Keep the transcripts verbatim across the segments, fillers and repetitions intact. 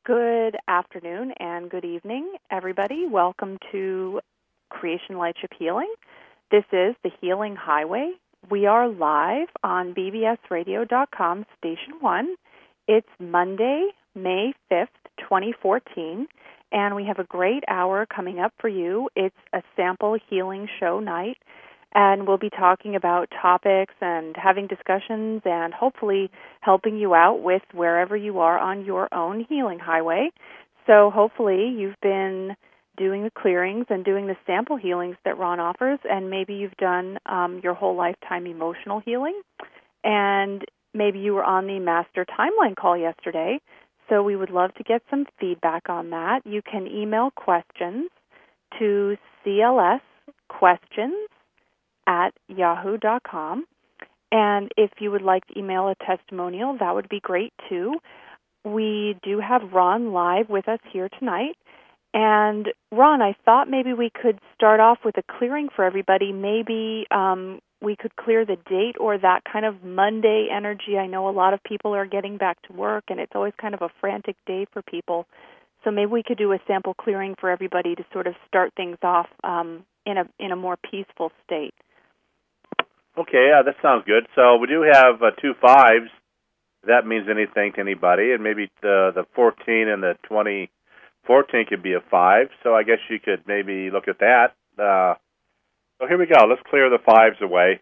Good afternoon and good evening, everybody. Welcome to Creation Lightship Healing. This is the Healing Highway. We are live on B B S radio dot com, Station one. It's Monday, May fifth, twenty fourteen, and we have a great hour coming up for you. It's a sample healing show night, and we'll be talking about topics and having discussions and hopefully helping you out with wherever you are on your own healing highway. So hopefully you've been doing the clearings and doing the sample healings that Ron offers, and maybe you've done um, your whole lifetime emotional healing, and maybe you were on the Master Timeline call yesterday. So we would love to get some feedback on that. You can email questions to C L S questions at yahoo dot com. And if you would like to email a testimonial, that would be great too. We do have Ron live with us here tonight. And Ron, I thought maybe we could start off with a clearing for everybody. Maybe um, we could clear the date or that kind of Monday energy. I know a lot of people are getting back to work, and it's always kind of a frantic day for people. So maybe we could do a sample clearing for everybody to sort of start things off um, in a in a more peaceful state. Okay, yeah, that sounds good. So we do have uh, two fives. If that means anything to anybody, and maybe the the fourteen and the twenty fourteen could be a five. So I guess you could maybe look at that. Uh, so here we go. Let's clear the fives away.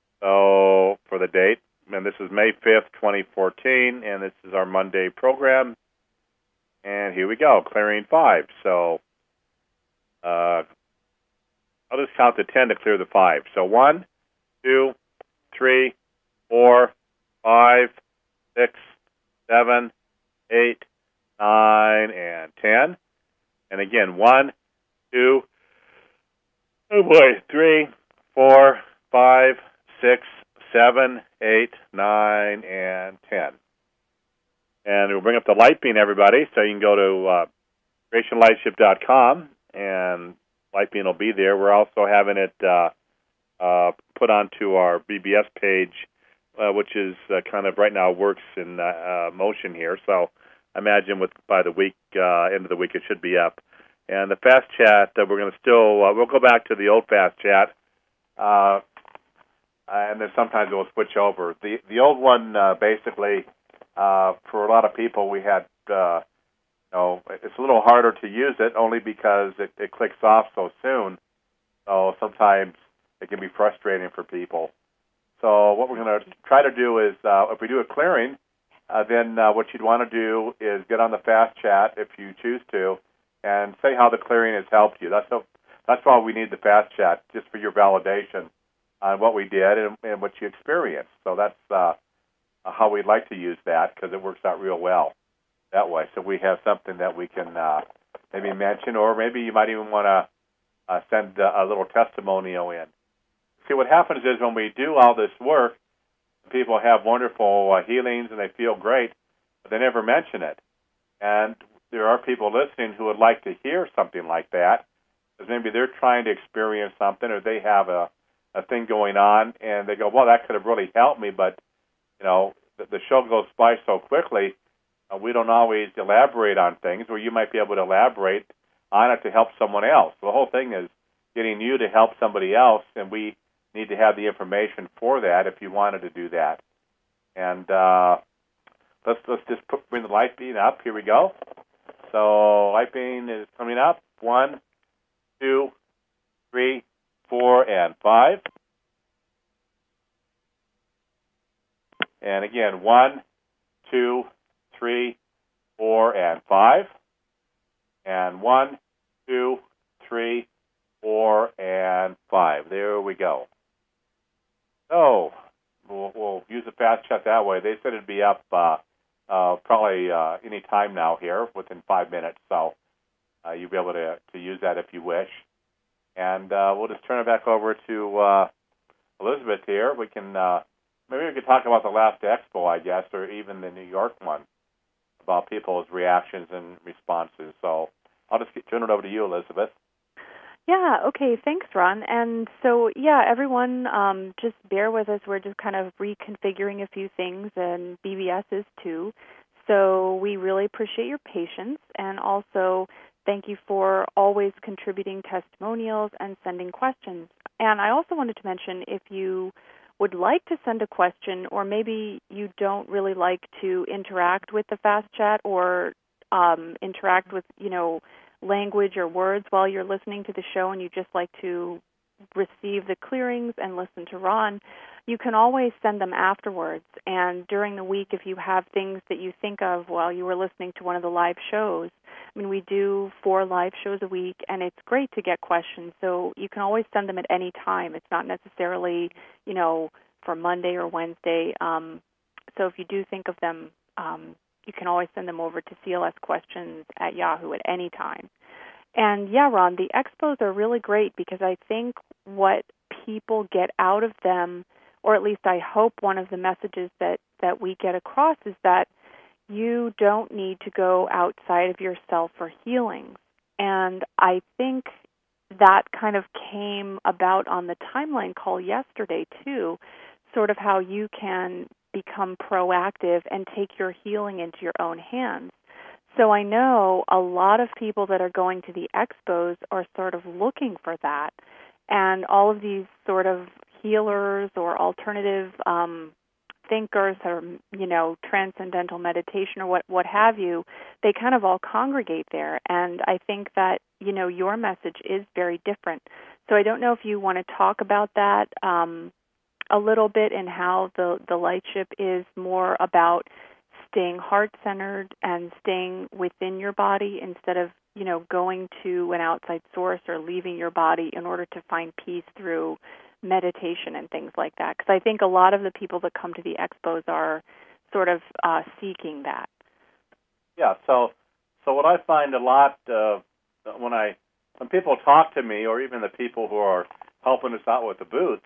So for the date, and this is May fifth, twenty fourteen, and this is our Monday program. And here we go, clearing five. So uh, I'll just count to ten to clear the five. So one, two, three, four, five, six, seven, eight, nine, and ten. And again, one, two, oh boy, three, four, five, six, seven, eight, nine, and ten. And we'll bring up the light beam, everybody, so you can go to uh, creation lightship dot com, and light beam will be there. We're also having it uh, uh, put onto our B B S page, uh, which is uh, kind of right now works in uh, uh, motion here. So I imagine with by the week, uh, end of the week, it should be up. And the fast chat, uh, we're going to still, uh, we'll go back to the old fast chat, uh, and then sometimes we'll switch over. The the old one, uh, basically, uh, for a lot of people, we had, uh, you know, it's a little harder to use it only because it, it clicks off so soon. So sometimes it can be frustrating for people. So what we're going to try to do is, uh, if we do a clearing, uh, then uh, what you'd want to do is get on the fast chat if you choose to, and say how the clearing has helped you. That's a, that's why we need the fast chat, just for your validation on what we did and, and what you experienced. So that's uh, how we'd like to use that, because it works out real well that way. So we have something that we can uh, maybe mention, or maybe you might even want to uh, send a, a little testimonial in. See, what happens is when we do all this work, people have wonderful uh, healings and they feel great, but they never mention it. And there are people listening who would like to hear something like that, because maybe they're trying to experience something, or they have a, a thing going on, and they go, well, that could have really helped me, but, you know, the, the show goes by so quickly, uh, we don't always elaborate on things, or you might be able to elaborate on it to help someone else. So the whole thing is getting you to help somebody else, and we need to have the information for that if you wanted to do that. And uh, let's let's just put, bring the light beam up. Here we go. So light beam is coming up. One, two, three, four, and five. And again, one, two, three, four, and five. And one, two, three, four, and five. There we go. So we'll, we'll use the fast chat that way. They said it'd be up uh, uh, probably uh, any time now here, within five minutes. So uh, you'll be able to, to use that if you wish. And uh, we'll just turn it back over to uh, Elizabeth here. We can uh, maybe we could talk about the last expo, I guess, or even the New York one, about people's reactions and responses. So I'll just get, turn it over to you, Elizabeth. Yeah, okay, thanks, Ron. And so, yeah, everyone, um, just bear with us. We're just kind of reconfiguring a few things, and B B S is too. So we really appreciate your patience, and also thank you for always contributing testimonials and sending questions. And I also wanted to mention, if you would like to send a question, or maybe you don't really like to interact with the Fast Chat or um, interact with, you know, language or words while you're listening to the show, and you just like to receive the clearings and listen to Ron, you can always send them afterwards. And during the week, if you have things that you think of while you were listening to one of the live shows, I mean, we do four live shows a week, and it's great to get questions. So you can always send them at any time. It's not necessarily, you know, for Monday or Wednesday. Um, so if you do think of them, um, you can always send them over to C L S questions at Yahoo at any time. And yeah, Ron, the expos are really great because I think what people get out of them, or at least I hope one of the messages that, that we get across, is that you don't need to go outside of yourself for healings. And I think that kind of came about on the Timeline call yesterday, too, sort of how you can become proactive and take your healing into your own hands. So I know a lot of people that are going to the expos are sort of looking for that. And all of these sort of healers or alternative um, thinkers or, you know, transcendental meditation or what, what have you, they kind of all congregate there. And I think that, you know, your message is very different. So I don't know if you want to talk about that um, a little bit, and how the, the lightship is more about staying heart-centered and staying within your body instead of, you know, going to an outside source or leaving your body in order to find peace through meditation and things like that. Because I think a lot of the people that come to the expos are sort of uh, seeking that. Yeah, so so what I find a lot uh, when I when people talk to me, or even the people who are helping us out with the booth,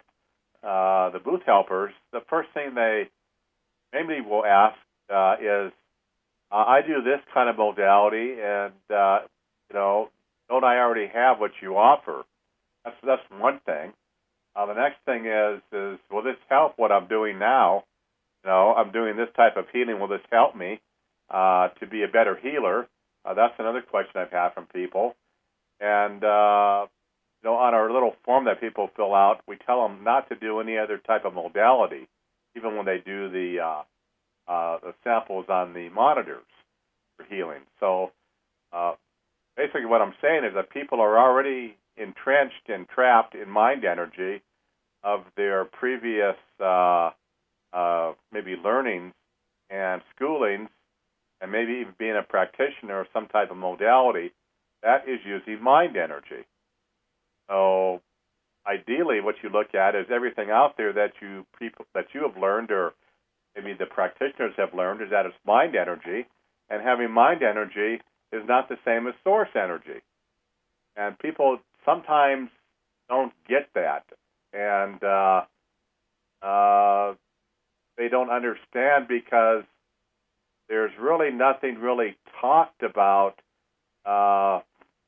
uh, the booth helpers, the first thing they mainly will ask uh, is, uh, I do this kind of modality, and uh, you know, don't I already have what you offer? That's that's one thing. Uh, the next thing is, is will this help what I'm doing now? You know, I'm doing this type of healing. Will this help me uh, to be a better healer? Uh, that's another question I've had from people. And, uh, you know, on our little form that people fill out, we tell them not to do any other type of modality, even when they do the, uh, uh, the samples on the monitors for healing. So uh, basically what I'm saying is that people are already entrenched and trapped in mind energy of their previous uh, uh, maybe learnings and schoolings, and maybe even being a practitioner of some type of modality that is using mind energy. So ideally what you look at is everything out there that you people that you have learned, or maybe the practitioners have learned, is that it's mind energy, and having mind energy is not the same as source energy. And people sometimes don't get that, and uh, uh, they don't understand because there's really nothing really talked about, uh,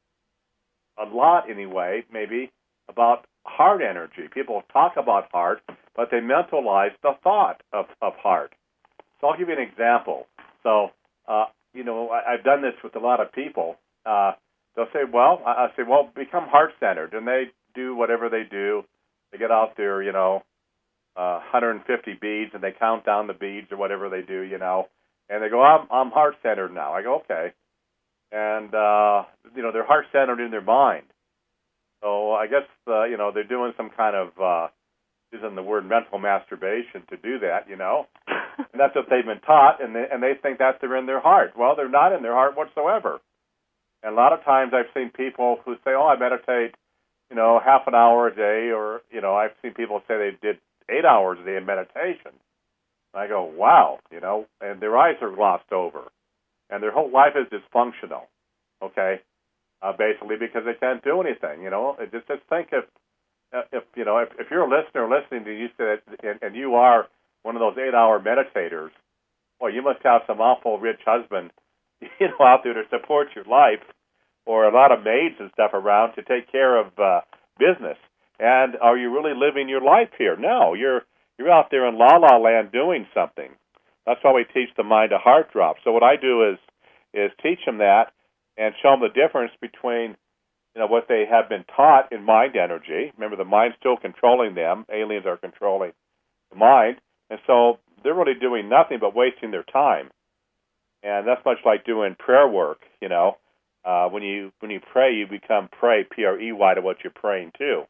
a lot anyway, maybe, about heart energy. People talk about heart, but they mentalize the thought of, of heart. So I'll give you an example. So, uh, you know, I, I've done this with a lot of people. Uh, they'll say, well, I say, well, become heart-centered, and they do whatever they do. They get out there, you know, uh, one hundred fifty beads, and they count down the beads or whatever they do, you know, and they go, I'm, I'm heart-centered now. I go, okay. And, uh, you know, they're heart-centered in their mind. So I guess, uh, you know, they're doing some kind of, uh, using the word mental masturbation to do that, you know. And that's what they've been taught, and they, and they think that they're in their heart. Well, they're not in their heart whatsoever. And a lot of times I've seen people who say, oh, I meditate, you know, half an hour a day, or, you know, I've seen people say they did eight hours a day in meditation. I go, wow, you know, and their eyes are glossed over, and their whole life is dysfunctional, okay, uh, basically because they can't do anything, you know. Just, just think if, if you know, if, if you're a listener listening to you say that, and, and you are one of those eight-hour meditators, well, you must have some awful rich husband, you know, out there to support your life, or a lot of maids and stuff around to take care of uh, business. And are you really living your life here? No, you're you're out there in la la land doing something. That's why we teach the mind to heart drop. So what I do is is teach them that and show them the difference between, you know, what they have been taught in mind energy. Remember, the mind's still controlling them. Aliens are controlling the mind. And so they're really doing nothing but wasting their time. And that's much like doing prayer work, you know. Uh, when you when you pray, you become prey, P R E Y, to what you're praying to.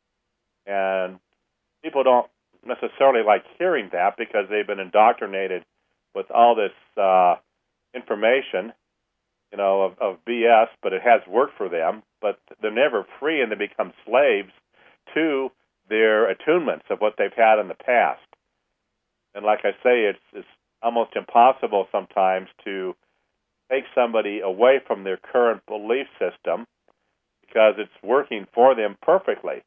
And people don't necessarily like hearing that because they've been indoctrinated with all this uh, information, you know, of, of B S, but it has worked for them. But they're never free, and they become slaves to their attunements of what they've had in the past. And like I say, it's, it's almost impossible sometimes to take somebody away from their current belief system because it's working for them perfectly.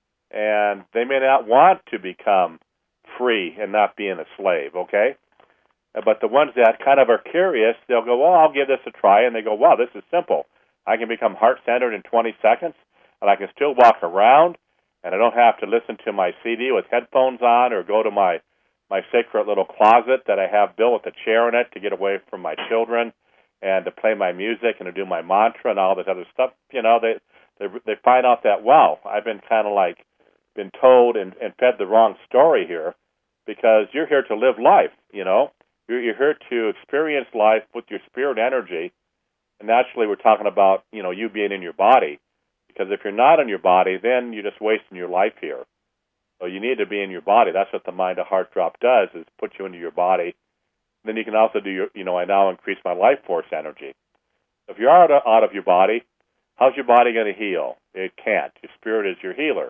And they may not want to become free and not being a slave, okay? But the ones that kind of are curious, they'll go, well, I'll give this a try. And they go, wow, this is simple. I can become heart-centered in twenty seconds, and I can still walk around, and I don't have to listen to my C D with headphones on or go to my, my sacred little closet that I have built with a chair in it to get away from my children and to play my music and to do my mantra and all this other stuff. You know, they they, they find out that, wow, I've been kind of like been told and, and fed the wrong story here, because you're here to live life, you know. You're, you're here to experience life with your spirit energy. And naturally, we're talking about, you know, you being in your body. Because if you're not in your body, then you're just wasting your life here. So you need to be in your body. That's what the mind to heart drop does, is put you into your body. Then you can also do your, you know, I now increase my life force energy. If you're out of, out of your body, how's your body going to heal? It can't. Your spirit is your healer.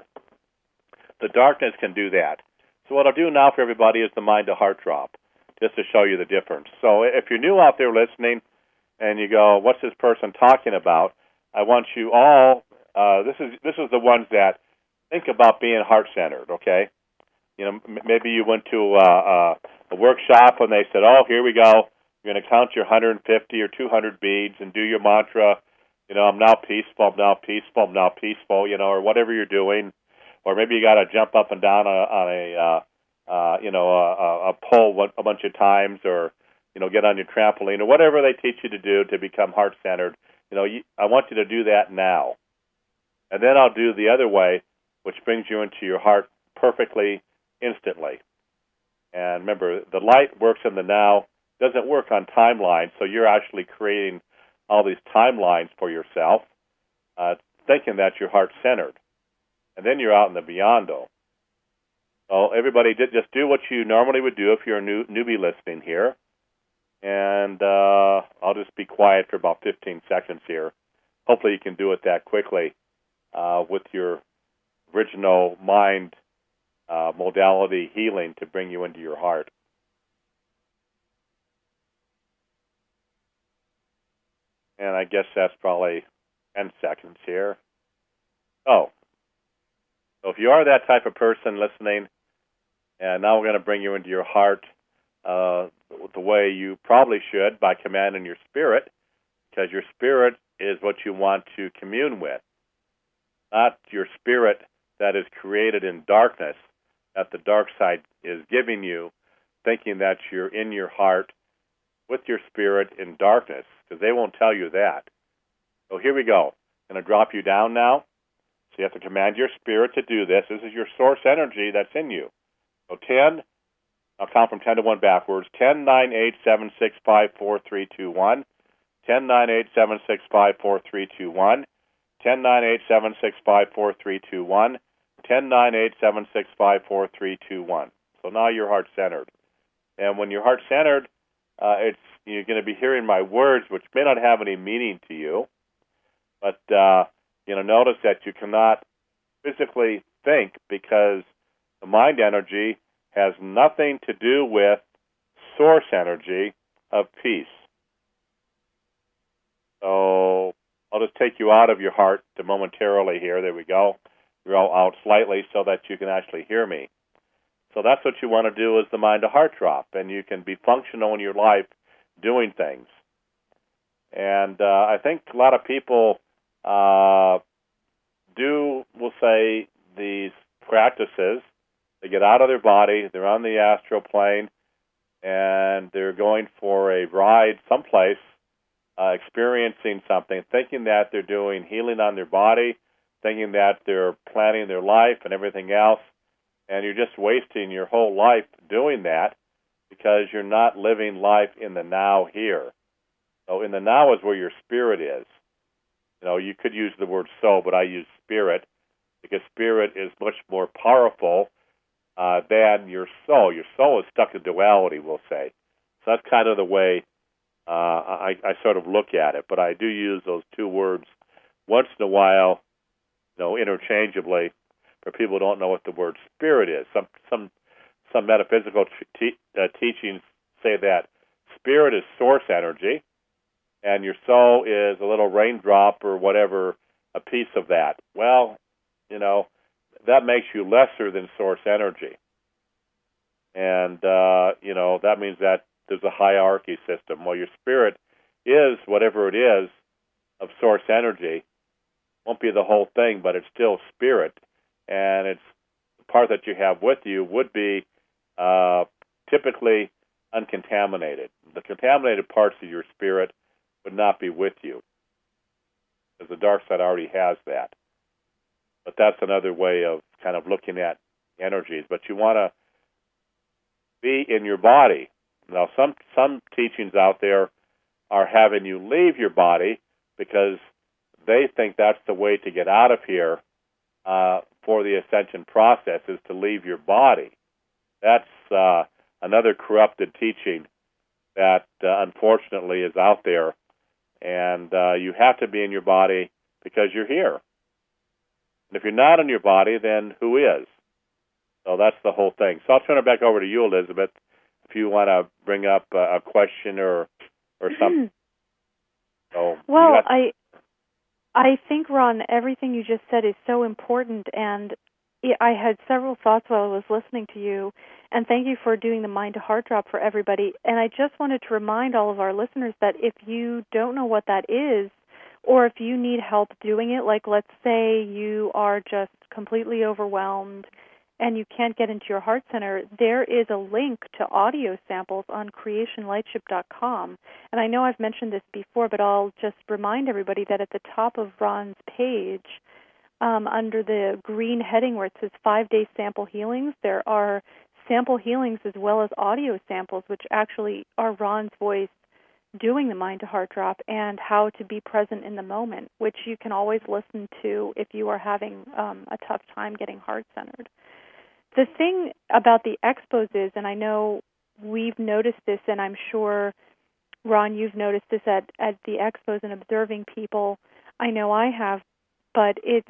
The darkness can do that. So what I'll do now for everybody is the mind to heart drop, just to show you the difference. So if you're new out there listening and you go, what's this person talking about? I want you all, uh, this is this is the ones that think about being heart-centered, okay? You know, m- maybe you went to uh, uh, a workshop and they said, oh, here we go. You're going to count your one hundred fifty or two hundred beads and do your mantra, you know, I'm now peaceful, I'm now peaceful, I'm now peaceful, you know, or whatever you're doing. Or maybe you got to jump up and down on a, on a uh, uh, you know, a, a pole a bunch of times, or, you know, get on your trampoline, or whatever they teach you to do to become heart-centered. You know, you, I want you to do that now. And then I'll do the other way, which brings you into your heart perfectly, instantly. And remember, the light works in the now, doesn't work on timelines, so you're actually creating all these timelines for yourself, uh, thinking that you're heart-centered. And then you're out in the beyond-o. So everybody, did just do what you normally would do if you're a new, newbie listening here. And uh, I'll just be quiet for about fifteen seconds here. Hopefully you can do it that quickly uh, with your original mind uh, modality healing to bring you into your heart. And I guess that's probably ten seconds here. Oh. So if you are that type of person listening, and now we're going to bring you into your heart uh, the way you probably should, by commanding your spirit, because your spirit is what you want to commune with, not your spirit that is created in darkness, that the dark side is giving you, thinking that you're in your heart with your spirit in darkness, because they won't tell you that. So here we go. I'm going to drop you down now. So you have to command your spirit to do this. This is your source energy that's in you. So ten, I'll count from ten to one backwards. ten, nine, eight, seven, six, five, four, three, two, one. ten, nine, eight, seven, six, five, four, three, two, one. ten, nine, eight, seven, six, five, four, three, two, one. ten, nine, eight, seven, six, five, four, three, two, one. So now you're heart-centered. And when you're heart-centered, uh, it's you're going to be hearing my words, which may not have any meaning to you. But, uh, you know, notice that you cannot physically think, because the mind energy has nothing to do with source energy of peace. So I'll just take you out of your heart to momentarily here. There we go. You're all out slightly so that you can actually hear me. So that's what you want to do, is the mind to heart drop, and you can be functional in your life doing things. And uh, I think a lot of people uh, do, we'll say, these practices. They get out of their body, they're on the astral plane, and they're going for a ride someplace, uh, experiencing something, thinking that they're doing healing on their body, thinking that they're planning their life and everything else, and you're just wasting your whole life doing that because you're not living life in the now here. So in the now is where your spirit is. You know, you could use the word soul, but I use spirit because spirit is much more powerful uh, than your soul. Your soul is stuck in duality, we'll say. So that's kind of the way uh, I, I sort of look at it. But I do use those two words once in a while, you know, interchangeably, for people who don't know what the word spirit is. Some some some metaphysical te- uh, teachings say that spirit is source energy, and your soul is a little raindrop or whatever, a piece of that. Well, you know, that makes you lesser than source energy. And, uh, you know, that means that there's a hierarchy system. Well, your spirit is whatever it is of source energy. Won't be the whole thing, but it's still spirit. And it's the part that you have with you would be uh, typically uncontaminated. The contaminated parts of your spirit would not be with you, because the dark side already has that. But that's another way of kind of looking at energies. But you want to be in your body. Now, some some teachings out there are having you leave your body because they think that's the way to get out of here uh, for the ascension process, is to leave your body. That's uh, another corrupted teaching that uh, unfortunately is out there. And uh, you have to be in your body because you're here. And if you're not in your body, then who is? So that's the whole thing. So I'll turn it back over to you, Elizabeth, if you want to bring up uh, a question or or something. So well, got- I I think, Ron, everything you just said is so important, and I had several thoughts while I was listening to you, and thank you for doing the Mind to Heart Drop for everybody. And I just wanted to remind all of our listeners that if you don't know what that is, or if you need help doing it, like let's say you are just completely overwhelmed and you can't get into your heart center, there is a link to audio samples on creation lightship dot com. And I know I've mentioned this before, but I'll just remind everybody that at the top of Ron's page, Um, under the green heading where it says five-day sample healings, there are sample healings as well as audio samples, which actually are Ron's voice doing the Mind to Heart Drop and how to be present in the moment, which you can always listen to if you are having um, a tough time getting heart-centered. The thing about the expos is, and I know we've noticed this, and I'm sure, Ron, you've noticed this at, at the expos and observing people, I know I have, but it's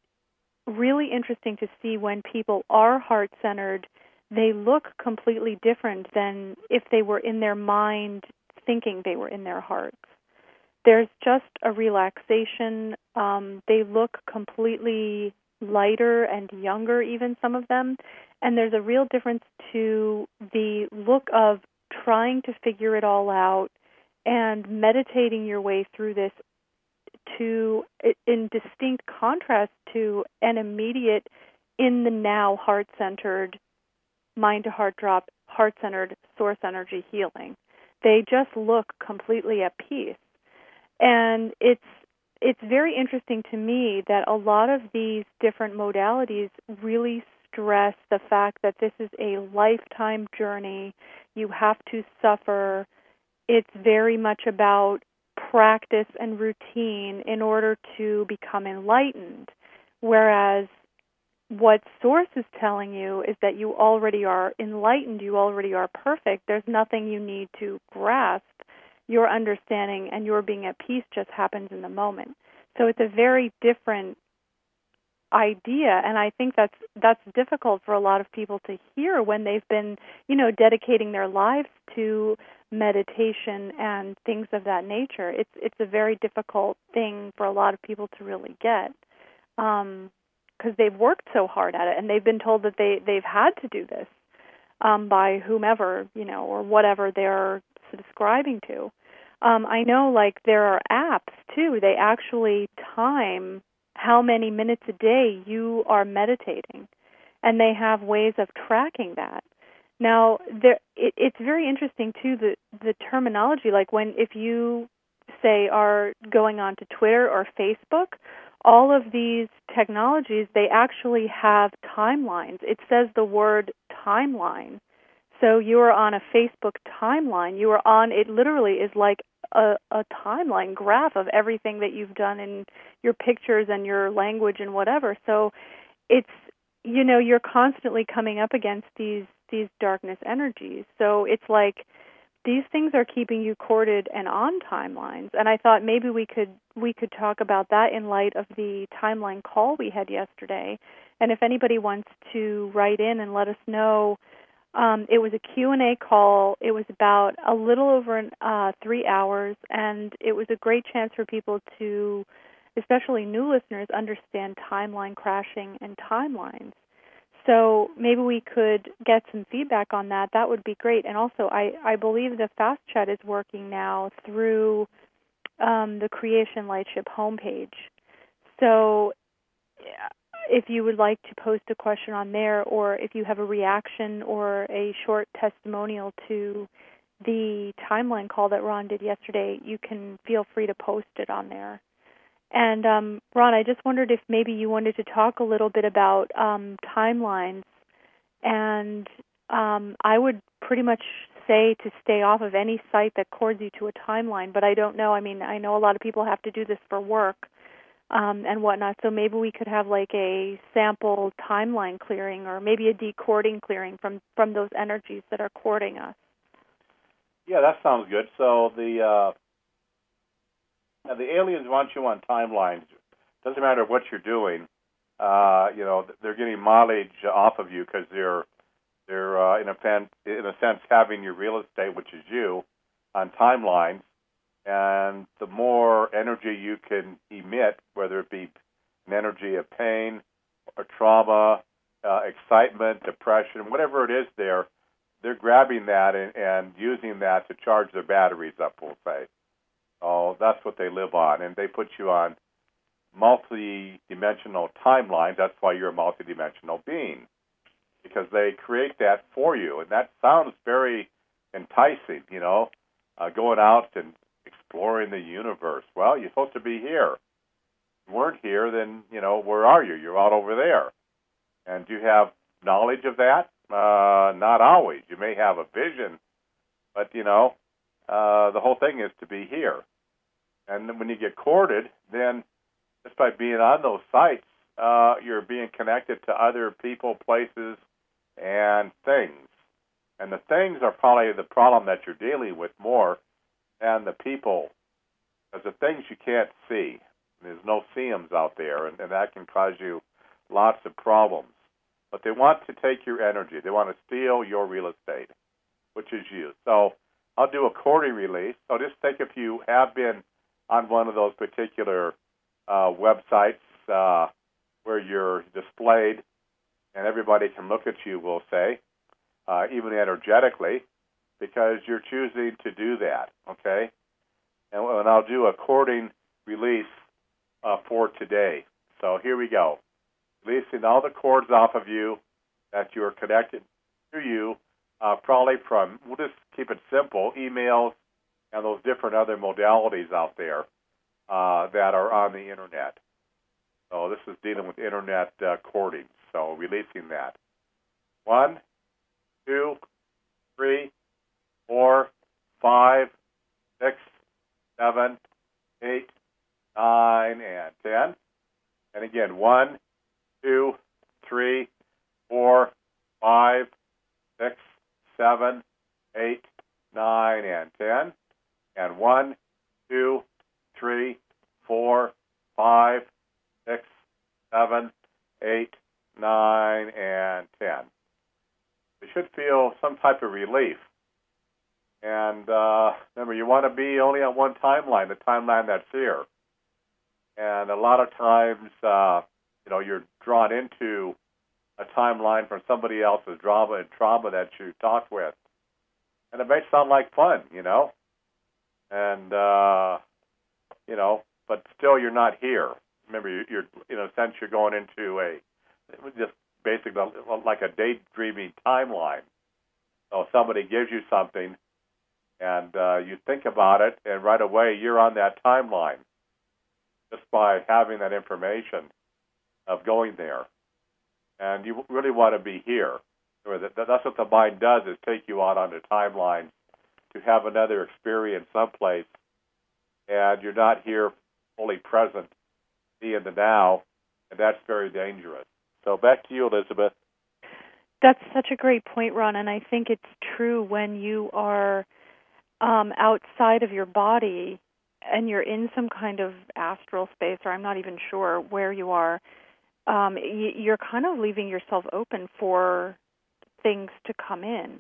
really interesting to see when people are heart-centered, they look completely different than if they were in their mind thinking they were in their hearts. There's just a relaxation. Um, they look completely lighter and younger, even some of them. And there's a real difference to the look of trying to figure it all out and meditating your way through this, to in distinct contrast to an immediate, in the now, heart-centered, mind-to-heart drop, heart-centered source energy healing. They just look completely at peace. And it's it's very interesting to me that a lot of these different modalities really stress the fact that this is a lifetime journey. You have to suffer. It's very much about practice and routine in order to become enlightened, whereas what Source is telling you is that you already are enlightened, you already are perfect. There's nothing you need to grasp. Your understanding and your being at peace just happens in the moment. So it's a very different idea, and I think that's that's difficult for a lot of people to hear when they've been, you know, dedicating their lives to meditation and things of that nature. It's it's a very difficult thing for a lot of people to really get, um, because they've worked so hard at it, and they've been told that they they've had to do this um, by whomever, you know, or whatever they're subscribing to. Um, I know, like, there are apps too. They actually time how many minutes a day you are meditating, and they have ways of tracking that. Now, there, it, it's very interesting too, the the terminology. Like when if you say are going on to Twitter or Facebook, all of these technologies, they actually have timelines. It says the word timeline. So you are on a Facebook timeline. You are on, it literally is like a, a timeline graph of everything that you've done in your pictures and your language and whatever. So it's, you know, you're constantly coming up against these these darkness energies. So it's like these things are keeping you corded and on timelines. And I thought maybe we could we could talk about that in light of the timeline call we had yesterday. And if anybody wants to write in and let us know, um, it was a Q and A call. It was about a little over an, uh, three hours, and it was a great chance for people to, especially new listeners, understand timeline crashing and timelines. So maybe we could get some feedback on that. That would be great. And also, I, I believe the Fast Chat is working now through um, the Creation Lightship homepage. So if you would like to post a question on there, or if you have a reaction or a short testimonial to the timeline call that Ron did yesterday, you can feel free to post it on there. And, um, Ron, I just wondered if maybe you wanted to talk a little bit about um, timelines. And um, I would pretty much say to stay off of any site that cords you to a timeline, but I don't know. I mean, I know a lot of people have to do this for work um, and whatnot, so maybe we could have like a sample timeline clearing or maybe a decording clearing from, from those energies that are cording us. Yeah, that sounds good. So the... Uh Now, the aliens want you on timelines. Doesn't matter what you're doing. Uh, you know, they're getting mileage off of you because they're they're uh, in a fan, in a sense having your real estate, which is you, on timelines. And the more energy you can emit, whether it be an energy of pain or trauma, uh, excitement, depression, whatever it is, there, they're grabbing that and, and using that to charge their batteries up, we'll say. Oh, that's what they live on, and they put you on multi-dimensional timelines. That's why you're a multi-dimensional being, because they create that for you, and that sounds very enticing, you know, uh, going out and exploring the universe. Well, you're supposed to be here. If you weren't here, then, you know, where are you? You're out over there. And do you have knowledge of that? Uh, not always. You may have a vision, but, you know, Uh, the whole thing is to be here. And then when you get corded, then just by being on those sites, uh, you're being connected to other people, places, and things. And the things are probably the problem that you're dealing with more than the people. Because the things you can't see. There's no seeums out there, and, and that can cause you lots of problems. But they want to take your energy. They want to steal your real estate, which is you. So I'll do a cording release. So just think if you have been on one of those particular uh, websites uh, where you're displayed and everybody can look at you, we'll say, uh, even energetically, because you're choosing to do that, okay? And, and I'll do a cording release uh, for today. So here we go. Releasing all the cords off of you that you are connected to you, Uh, probably from, we'll just keep it simple, emails and those different other modalities out there uh, that are on the Internet. So this is dealing with Internet uh, cording, so releasing that. One, two, three, four, five, six, seven, eight, nine, and ten. And again, one, two, three, four, five, six, seven, eight, nine, and ten. And one, two, three, four, five, six, seven, eight, nine, and ten. You should feel some type of relief. And uh, remember, you want to be only on one timeline, the timeline that's here. And a lot of times, uh, you know, you're drawn into a timeline from somebody else's drama and trauma that you talked with. And it may sound like fun, you know, and, uh, you know, but still you're not here. Remember, you're, you're in a sense, you're going into a, just basically like a daydreaming timeline. So somebody gives you something, and uh, you think about it, and right away you're on that timeline just by having that information of going there. And you really want to be here. That's what the mind does, is take you out on the timeline to have another experience someplace, and you're not here fully present, be in the now, and that's very dangerous. So back to you, Elizabeth. That's such a great point, Ron, and I think it's true when you are um, outside of your body and you're in some kind of astral space, or I'm not even sure where you are, um, you're kind of leaving yourself open for things to come in.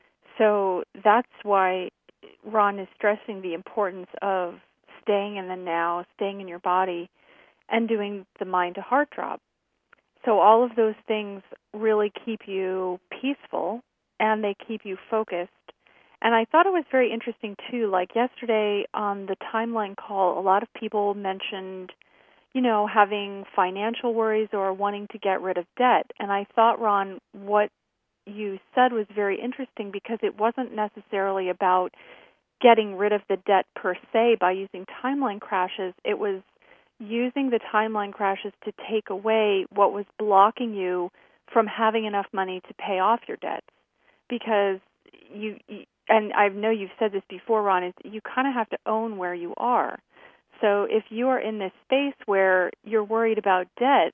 So that's why Ron is stressing the importance of staying in the now, staying in your body, and doing the mind-to-heart drop. So all of those things really keep you peaceful, and they keep you focused. And I thought it was very interesting, too. Like yesterday on the timeline call, a lot of people mentioned, you know, having financial worries or wanting to get rid of debt. And I thought, Ron, what you said was very interesting, because it wasn't necessarily about getting rid of the debt per se by using timeline crashes. It was using the timeline crashes to take away what was blocking you from having enough money to pay off your debts. Because you, and I know you've said this before, Ron, is you kind of have to own where you are. So if you are in this space where you're worried about debt,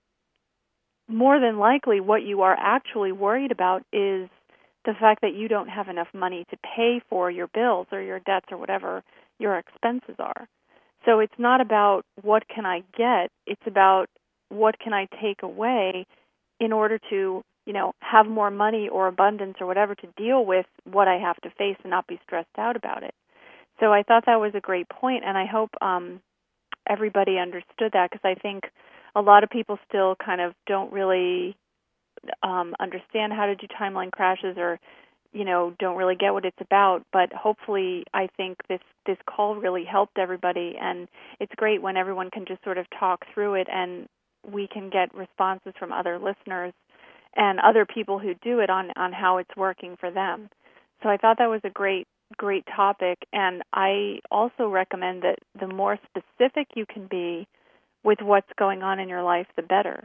more than likely what you are actually worried about is the fact that you don't have enough money to pay for your bills or your debts or whatever your expenses are. So it's not about what can I get, it's about what can I take away in order to, you know, have more money or abundance or whatever to deal with what I have to face and not be stressed out about it. So I thought that was a great point, and I hope um, everybody understood that, because I think a lot of people still kind of don't really um, understand how to do timeline crashes, or, you know, don't really get what it's about. But hopefully, I think this, this call really helped everybody, and it's great when everyone can just sort of talk through it, and we can get responses from other listeners and other people who do it on, on how it's working for them. So I thought that was a great, great topic, and I also recommend that the more specific you can be with what's going on in your life, the better.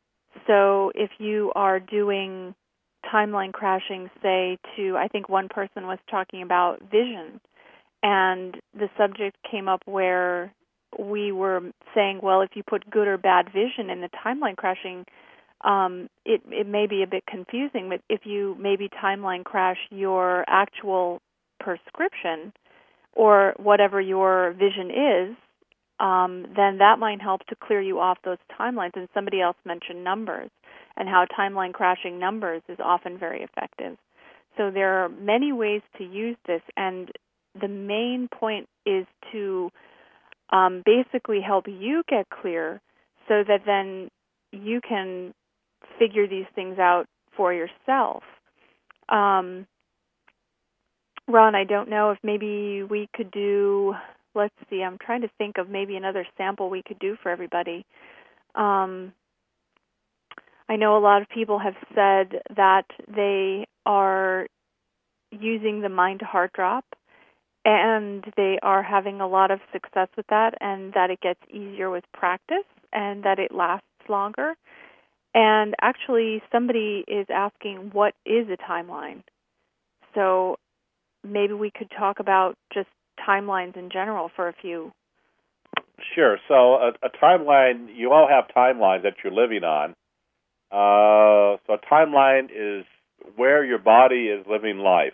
So if you are doing timeline crashing, say, to, I think one person was talking about vision, and the subject came up where we were saying, well, if you put good or bad vision in the timeline crashing, um, it, it may be a bit confusing, but if you maybe timeline crash your actual prescription or whatever your vision is, um, then that might help to clear you off those timelines. And somebody else mentioned numbers and how timeline crashing numbers is often very effective. So there are many ways to use this, and the main point is to um, basically help you get clear so that then you can figure these things out for yourself. Um, Ron, I don't know if maybe we could do, let's see, I'm trying to think of maybe another sample we could do for everybody. Um, I know a lot of people have said that they are using the mind-to-heart drop, and they are having a lot of success with that, and that it gets easier with practice, and that it lasts longer. And actually, somebody is asking, what is a timeline? So maybe we could talk about just timelines in general for a few. Sure. So a, a timeline, you all have timelines that you're living on. Uh, so a timeline is where your body is living life.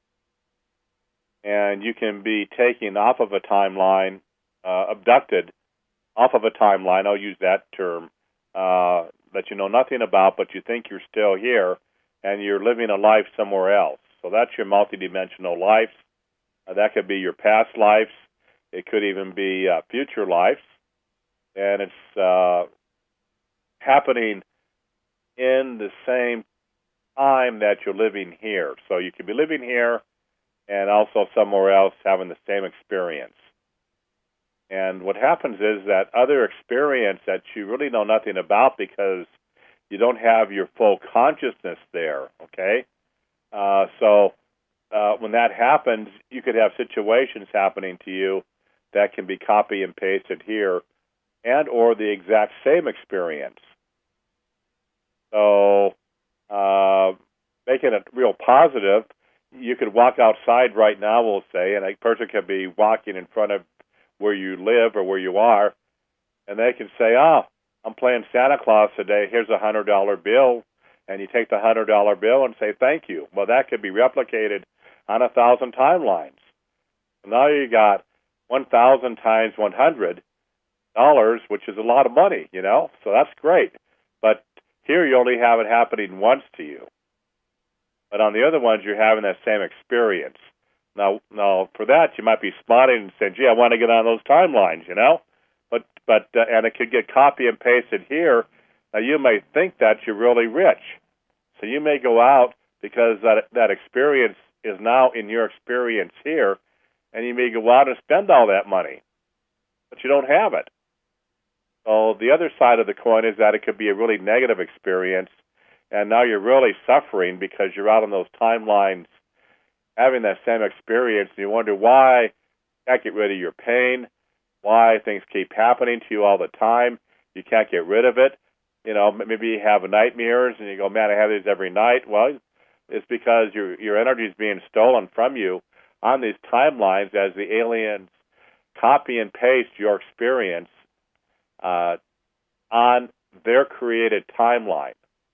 And you can be taken off of a timeline, uh, abducted off of a timeline, I'll use that term, uh, that you know nothing about, but you think you're still here, and you're living a life somewhere else. So that's your multidimensional life. Uh, that could be your past lives. It could even be uh, future lives. And it's uh, happening in the same time that you're living here. So you could be living here and also somewhere else having the same experience. And what happens is that other experience that you really know nothing about because you don't have your full consciousness there, okay? Uh, so when that happens, you could have situations happening to you that can be copy and pasted here, and or the exact same experience. So, uh, making it real positive, you could walk outside right now, we'll say, and a person could be walking in front of where you live or where you are, and they can say, oh, I'm playing Santa Claus today, here's a one hundred dollar bill, and you take the one hundred dollar bill and say thank you. Well, that could be replicated on a thousand timelines. Now you got one thousand times one hundred dollars, which is a lot of money, you know, so that's great. But here you only have it happening once to you. But on the other ones, you're having that same experience. Now, now for that, you might be spotting and saying, gee, I want to get on those timelines, you know? But, but uh, and it could get copy and pasted here. Now, you may think that you're really rich. So you may go out because that that experience is now in your experience here, and you may go out and spend all that money, but you don't have it. So the other side of the coin is that it could be a really negative experience, and now you're really suffering because you're out on those timelines having that same experience, and you wonder why you can't get rid of your pain, why things keep happening to you all the time. You can't get rid of it. You know, maybe you have nightmares, and you go, man, I have these every night. Well, it's because your your energy is being stolen from you on these timelines as the aliens copy and paste your experience uh, on their created timeline.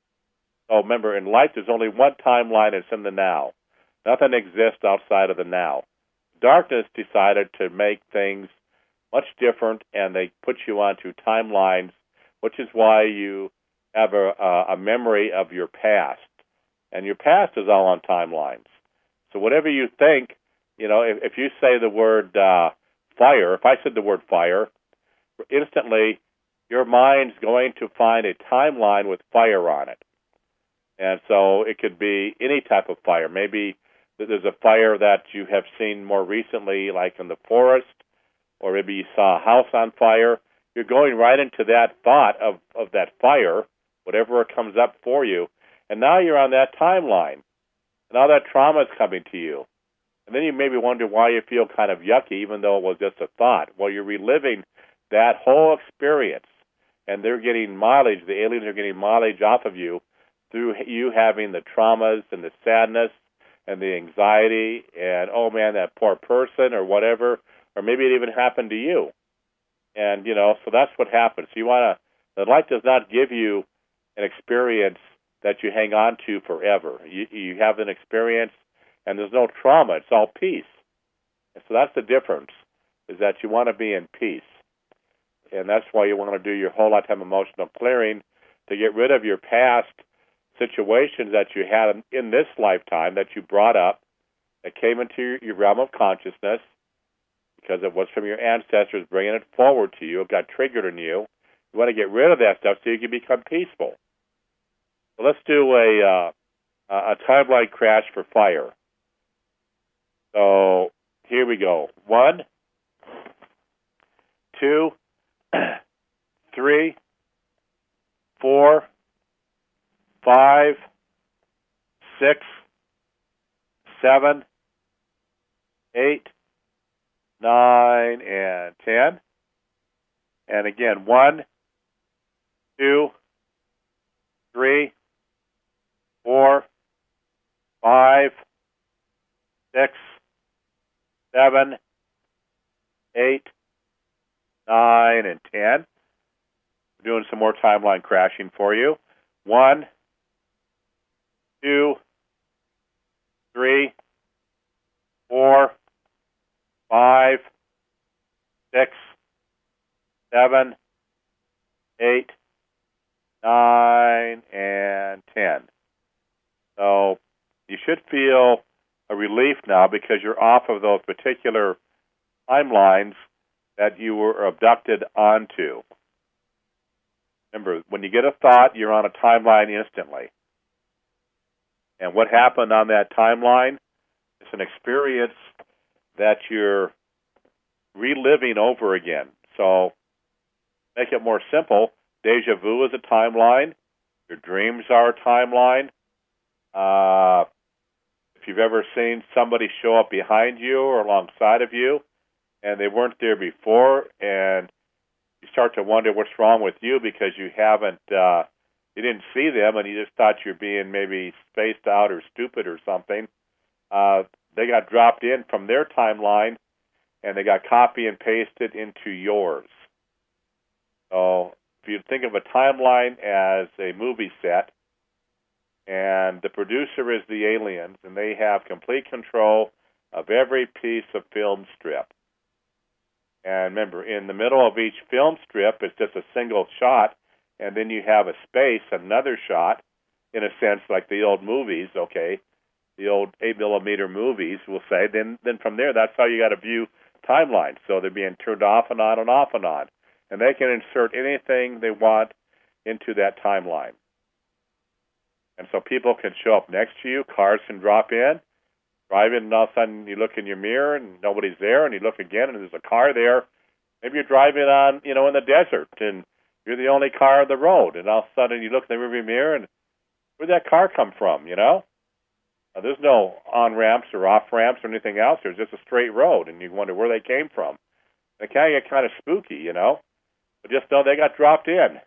So remember, in life, there's only one timeline. It's in the now. Nothing exists outside of the now. Darkness decided to make things much different, and they put you onto timelines, which is why you have a, a memory of your past. And your past is all on timelines. So whatever you think, you know, if, if you say the word uh, fire, if I said the word fire, instantly your mind's going to find a timeline with fire on it. And so it could be any type of fire. Maybe there's a fire that you have seen more recently, like in the forest, or maybe you saw a house on fire. You're going right into that thought of, of that fire, whatever it comes up for you, and now you're on that timeline. Now that trauma is coming to you. And then you maybe wonder why you feel kind of yucky, even though it was just a thought. Well, you're reliving that whole experience, and they're getting mileage, the aliens are getting mileage off of you through you having the traumas and the sadness and the anxiety and, oh, man, that poor person or whatever, or maybe it even happened to you. And, you know, so that's what happens. You want to, the light does not give you an experience that you hang on to forever. You, you have an experience, and there's no trauma. It's all peace. And so that's the difference, is that you want to be in peace. And that's why you want to do your whole lifetime emotional clearing, to get rid of your past situations that you had in this lifetime that you brought up, that came into your realm of consciousness, because it was from your ancestors bringing it forward to you. It got triggered in you. You want to get rid of that stuff so you can become peaceful. So let's do a uh, a timeline crash for fire. So here we go. One, two, three, four, five, six, seven, eight, nine, and ten. And again, one, two, three, four, five, six, seven, eight, nine, and ten. We're doing some more timeline crashing for you. One, two, three, four, five, six, seven, eight, nine, and ten. So you should feel a relief now because you're off of those particular timelines that you were abducted onto. Remember, when you get a thought, you're on a timeline instantly. And what happened on that timeline is an experience that you're reliving over again. So make it more simple. Deja vu is a timeline. Your dreams are a timeline. Uh, if you've ever seen somebody show up behind you or alongside of you, and they weren't there before, and you start to wonder what's wrong with you because you haven't, uh, you didn't see them, and you just thought you're being maybe spaced out or stupid or something. Uh, they got dropped in from their timeline, and they got copy and pasted into yours. So if you think of a timeline as a movie set, and the producer is the aliens, and they have complete control of every piece of film strip. And remember, in the middle of each film strip, it's just a single shot, and then you have a space, another shot, in a sense, like the old movies, okay, the old eight millimeter movies, we'll say. Then, then from there, that's how you got to view timelines. So they're being turned off and on and off and on. And they can insert anything they want into that timeline. And so people can show up next to you, cars can drop in, drive in, and all of a sudden you look in your mirror and nobody's there, and you look again and there's a car there. Maybe you're driving on, you know, in the desert, and you're the only car on the road, and all of a sudden you look in the rearview mirror, and where'd that car come from, you know? Now, there's no on-ramps or off-ramps or anything else. There's just a straight road, and you wonder where they came from. It can get kind of spooky, you know? But just know they got dropped in.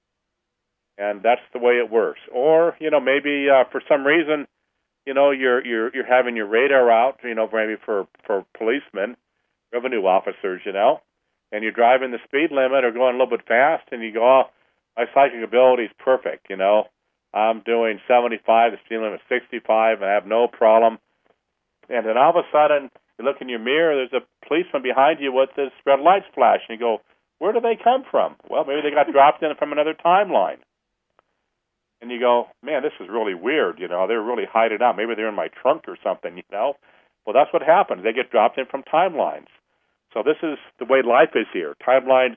And that's the way it works. Or, you know, maybe uh, for some reason, you know, you're you're you're having your radar out, you know, maybe for, for policemen, revenue officers, you know, and you're driving the speed limit or going a little bit fast, and you go, oh, my psychic ability is perfect, you know. I'm doing seventy-five, the speed limit is sixty-five, and I have no problem. And then all of a sudden, you look in your mirror, there's a policeman behind you with this red lights flash, and you go, where do they come from? Well, maybe they got dropped in from another timeline. And you go, man, this is really weird, you know. They're really hiding out. Maybe they're in my trunk or something, you know. Well, that's what happens. They get dropped in from timelines. So this is the way life is here. Timelines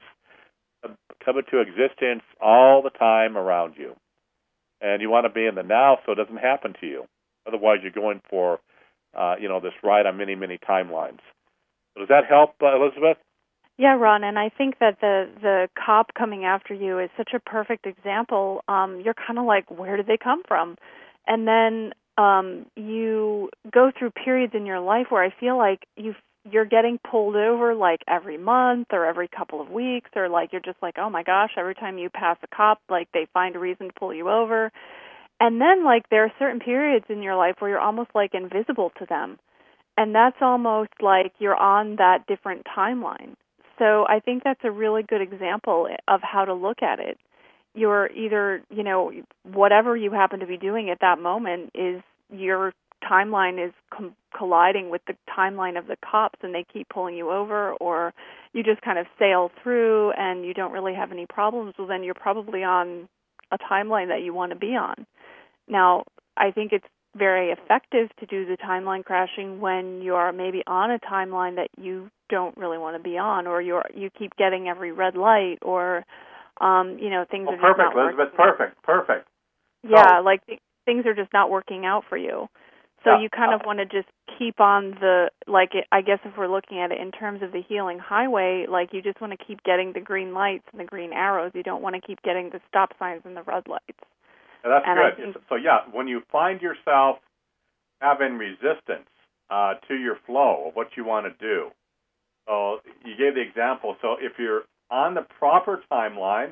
come into existence all the time around you. And you want to be in the now so it doesn't happen to you. Otherwise, you're going for, uh, you know, this ride on many, many timelines. So does that help, uh, Elizabeth? Yeah, Ron, and I think that the the cop coming after you is such a perfect example. Um, you're kind of like, where did they come from? And then um, you go through periods in your life where I feel like you you're getting pulled over like every month or every couple of weeks, or like you're just like, oh my gosh, every time you pass a cop, like they find a reason to pull you over. And then like there are certain periods in your life where you're almost like invisible to them. And that's almost like you're on that different timeline. So I think that's a really good example of how to look at it. You're either, you know, whatever you happen to be doing at that moment is your timeline is com- colliding with the timeline of the cops and they keep pulling you over, or you just kind of sail through and you don't really have any problems. Well, then you're probably on a timeline that you want to be on. Now, I think it's very effective to do the timeline crashing when you are maybe on a timeline that you don't really want to be on, or you you keep getting every red light, or um, you know things oh, are just perfect, not working. Elizabeth, perfect, perfect. Yeah, so, like th- things are just not working out for you. So yeah, you kind of want to just keep on the, like, it, I guess if we're looking at it in terms of the healing highway, like you just want to keep getting the green lights and the green arrows. You don't want to keep getting the stop signs and the red lights. Yeah, that's and good. Think, so yeah, when you find yourself having resistance uh, to your flow of what you want to do, so you gave the example. So if you're on the proper timeline,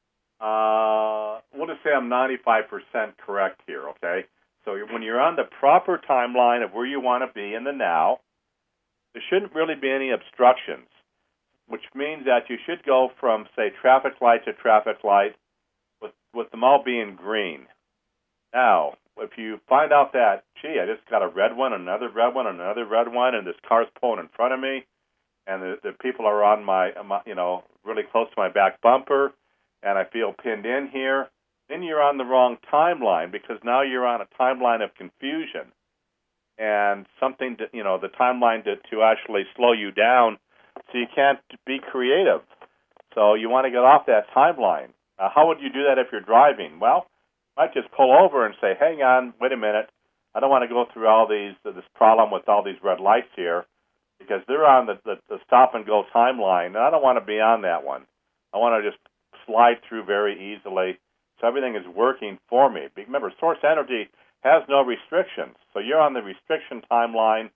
uh, we'll just say I'm ninety-five percent correct here, okay? So when you're on the proper timeline of where you want to be in the now, there shouldn't really be any obstructions, which means that you should go from, say, traffic light to traffic light with, with them all being green. Now, if you find out that, gee, I just got a red one, another red one, another red one, and this car's pulling in front of me, and the, the people are on my, my, you know, really close to my back bumper, and I feel pinned in here, then you're on the wrong timeline, because now you're on a timeline of confusion and something to, you know, the timeline to, to actually slow you down so you can't be creative. So you want to get off that timeline. Uh, how would you do that if you're driving? Well, you might just pull over and say, hang on, wait a minute. I don't want to go through all these, this problem with all these red lights here, because they're on the, the, the stop-and-go timeline, and I don't want to be on that one. I want to just slide through very easily. So everything is working for me. Remember, source energy has no restrictions. So you're on the restriction timeline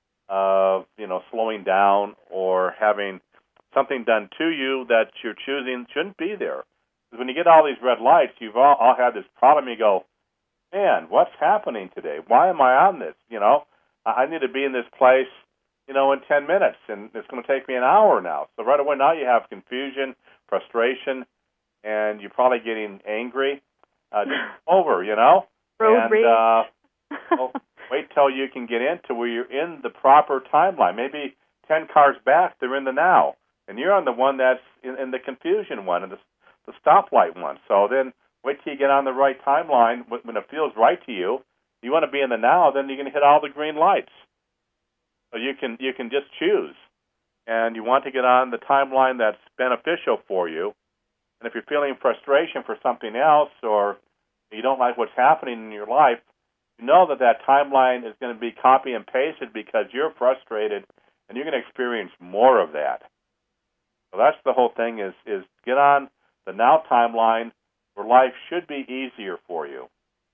of, you know, slowing down or having something done to you that you're choosing shouldn't be there. Because when you get all these red lights, you've all, all had this problem. You go, man, what's happening today? Why am I on this? You know, I need to be in this place, you know, in ten minutes, and it's going to take me an hour now. So right away now you have confusion, frustration, and you're probably getting angry. Uh, just over, you know. Road and rage. Uh, well, wait till you can get into where you're in the proper timeline. Maybe ten cars back, they're in the now, and you're on the one that's in, in the confusion one, and the, the stoplight one. So then wait till you get on the right timeline when it feels right to you. You want to be in the now, then you're going to hit all the green lights. So you can you can just choose, and you want to get on the timeline that's beneficial for you. And if you're feeling frustration for something else, or you don't like what's happening in your life, you know that that timeline is going to be copy and pasted because you're frustrated, and you're going to experience more of that. So that's the whole thing: is is get on the now timeline where life should be easier for you,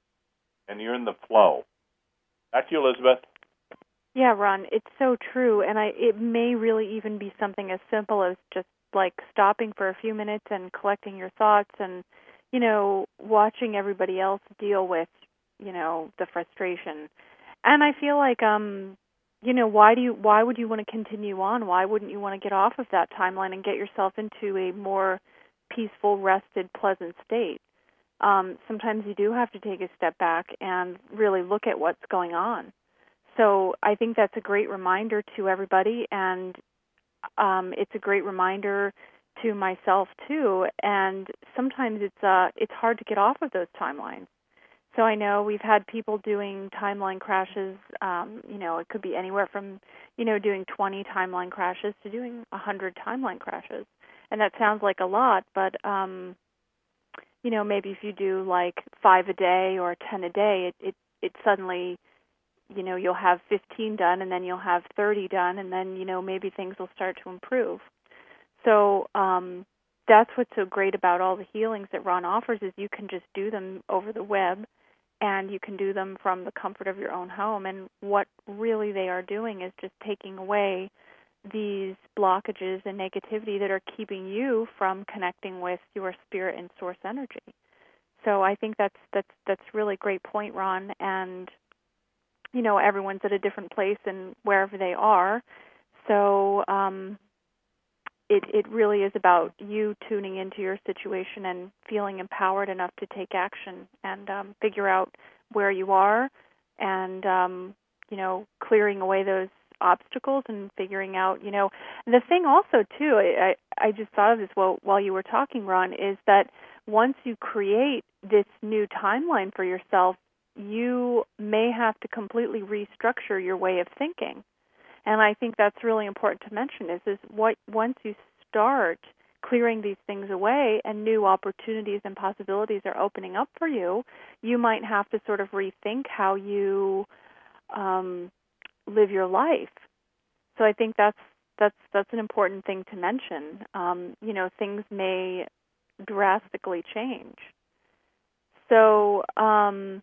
and you're in the flow. Back to you, Elizabeth. Yeah, Ron, it's so true, and I it may really even be something as simple as just like stopping for a few minutes and collecting your thoughts and, you know, watching everybody else deal with, you know, the frustration. And I feel like, um, you know, why do you, why would you want to continue on? Why wouldn't you want to get off of that timeline and get yourself into a more peaceful, rested, pleasant state? Um, sometimes you do have to take a step back and really look at what's going on. So I think that's a great reminder to everybody, and um, it's a great reminder to myself too. And sometimes it's uh, it's hard to get off of those timelines. So I know we've had people doing timeline crashes. Um, you know, it could be anywhere from, you know, doing twenty timeline crashes to doing one hundred timeline crashes. And that sounds like a lot, but um, you know, maybe if you do like five a day or ten a day, it, it, it suddenly, you know, you'll have fifteen done, and then you'll have thirty done, and then, you know, maybe things will start to improve. So um, that's what's so great about all the healings that Ron offers, is you can just do them over the web, and you can do them from the comfort of your own home. And what really they are doing is just taking away these blockages and negativity that are keeping you from connecting with your spirit and source energy. So I think that's that's that's really a great point, Ron. And you know, everyone's at a different place and wherever they are. So um, it it really is about you tuning into your situation and feeling empowered enough to take action and um, figure out where you are, and um, you know, clearing away those obstacles and figuring out, you know, the thing also too, I, I just thought of this while, while you were talking, Ron, is that once you create this new timeline for yourself, you may have to completely restructure your way of thinking. And I think that's really important to mention, is, is what once you start clearing these things away and new opportunities and possibilities are opening up for you, you might have to sort of rethink how you um, live your life. So I think that's that's that's an important thing to mention. Um, you know, things may drastically change. So um,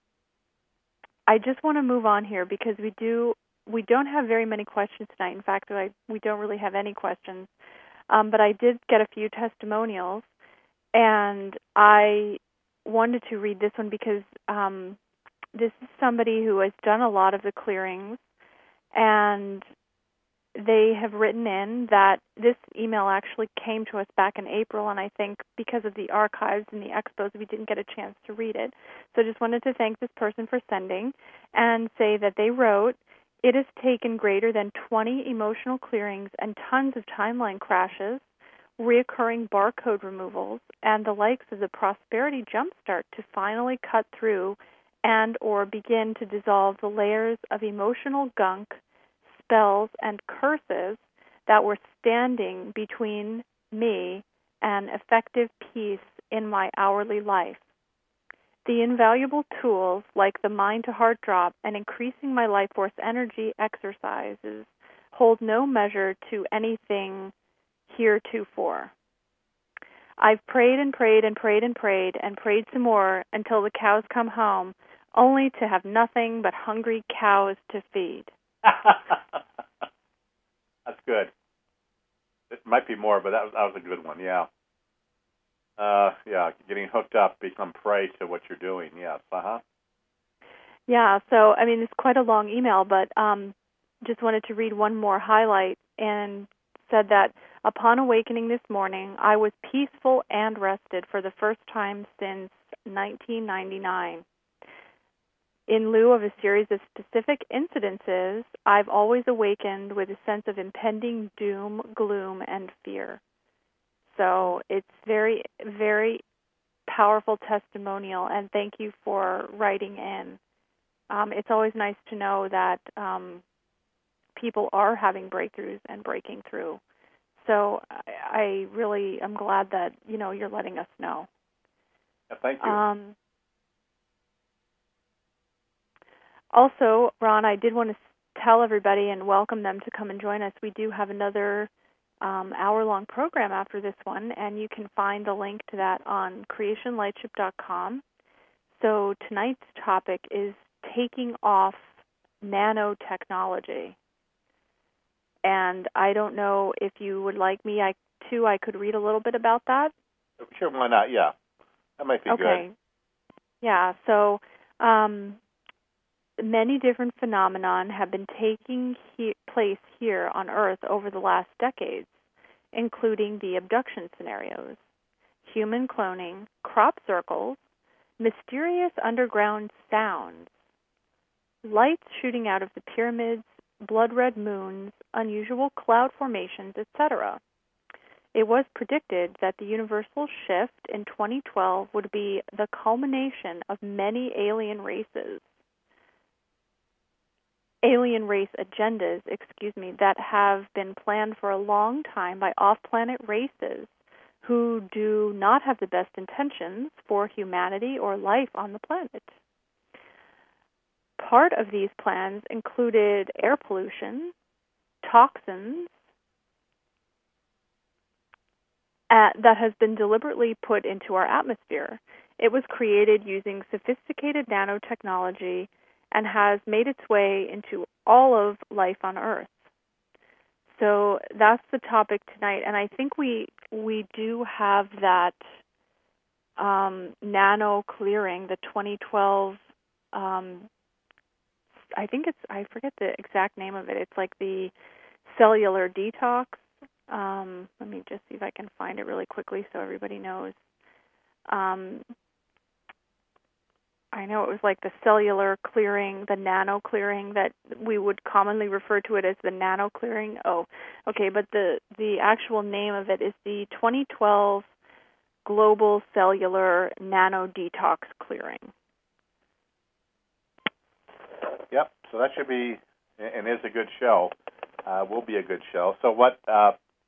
I just want to move on here because we do we don't have very many questions tonight. In fact, I, we don't really have any questions. Um, but I did get a few testimonials, and I wanted to read this one because um, this is somebody who has done a lot of the clearings, and they have written in that this email actually came to us back in April, and I think because of the archives and the expos, we didn't get a chance to read it. So I just wanted to thank this person for sending and say that they wrote, "It has taken greater than twenty emotional clearings and tons of timeline crashes, reoccurring barcode removals, and the likes of the prosperity jumpstart to finally cut through and or begin to dissolve the layers of emotional gunk, spells, and curses that were standing between me and effective peace in my hourly life. The invaluable tools like the mind-to-heart drop and increasing my life force energy exercises hold no measure to anything heretofore. I've prayed and prayed and prayed and prayed and prayed some more until the cows come home, only to have nothing but hungry cows to feed. That's good. It might be more, but that was, that was a good one, yeah. Uh, yeah, getting hooked up, become prey to what you're doing, yes, uh-huh. Yeah, so, I mean, it's quite a long email, but um, just wanted to read one more highlight, and said that upon awakening this morning, I was peaceful and rested for the first time since nineteen ninety-nine. In lieu of a series of specific incidences, I've always awakened with a sense of impending doom, gloom, and fear. So it's very, very powerful testimonial, and thank you for writing in. Um, it's always nice to know that um, people are having breakthroughs and breaking through. So I, I really am glad that, you know, you're letting us know. Yeah, thank you. Um, also, Ron, I did want to tell everybody and welcome them to come and join us. We do have another um, hour-long program after this one, and you can find the link to that on creation lightship dot com. So tonight's topic is taking off nanotechnology. And I don't know if you would like me I, to, I could read a little bit about that. Sure, why not? Yeah, that might be okay. good. Yeah, so um, many different phenomenon have been taking he- place here on Earth over the last decades, including the abduction scenarios, human cloning, crop circles, mysterious underground sounds, lights shooting out of the pyramids, blood-red moons, unusual cloud formations, et cetera. It was predicted that the universal shift in twenty twelve would be the culmination of many alien races, alien race agendas, excuse me, that have been planned for a long time by off-planet races who do not have the best intentions for humanity or life on the planet. Part of these plans included air pollution, toxins, uh, that has been deliberately put into our atmosphere. It was created using sophisticated nanotechnology and has made its way into all of life on Earth. So that's the topic tonight, and I think we we do have that um, nano clearing, the twenty twelve. Um, I think it's I forget the exact name of it. It's like the cellular detox. Um, let me just see if I can find it really quickly so everybody knows. Um, I know it was like the cellular clearing, the nano clearing, that we would commonly refer to it as the nano clearing. Oh, okay, but the, the actual name of it is the twenty twelve Global Cellular Nano Detox Clearing. Yep, so that should be, and is a good show, uh, will be a good show. So what, uh,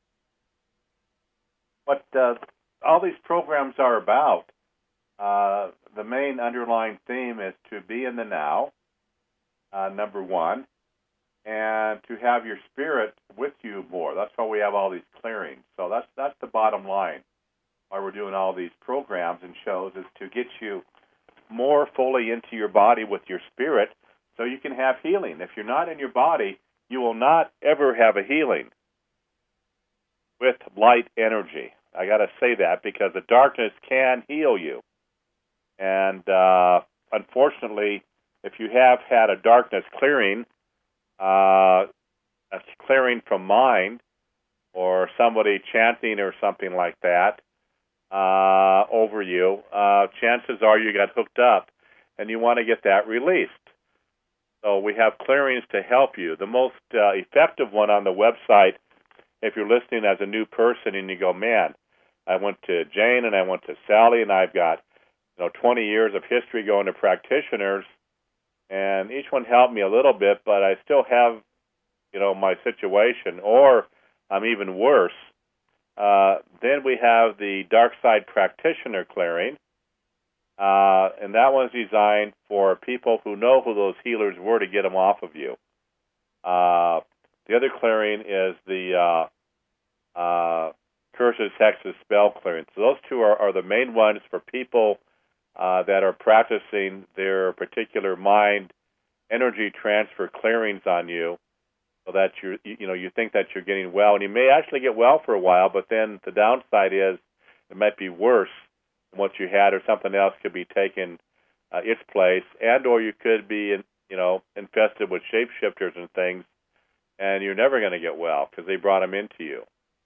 what uh, all these programs are about, uh, the main underlying theme is to be in the now, uh, number one, and to have your spirit with you more. That's why we have all these clearings. So that's that's the bottom line. Why we're doing all these programs and shows is to get you more fully into your body with your spirit so you can have healing. If you're not in your body, you will not ever have a healing with light energy. I got to say that because the darkness can heal you. And uh, unfortunately, if you have had a darkness clearing, uh, a clearing from mind or somebody chanting or something like that uh, over you, uh, chances are you got hooked up and you want to get that released. So we have clearings to help you. The most uh, effective one on the website, if you're listening as a new person and you go, man, I went to Jane and I went to Sally and I've got you know twenty years of history going to practitioners, and each one helped me a little bit, but I still have you know my situation, or I'm even worse. Uh, then we have the Dark Side Practitioner clearing, uh, and that one's designed for people who know who those healers were to get them off of you. Uh, the other clearing is the uh, uh, Curses, Hexes, Spell clearing. So those two are, are the main ones for people uh, that are practicing their particular mind energy transfer clearings on you, so that you you know you think that you're getting well, and you may actually get well for a while, but then the downside is it might be worse than what you had, or something else could be taking uh, its place, and or you could be in, you know infested with shapeshifters and things, and you're never going to get well because they brought them into you.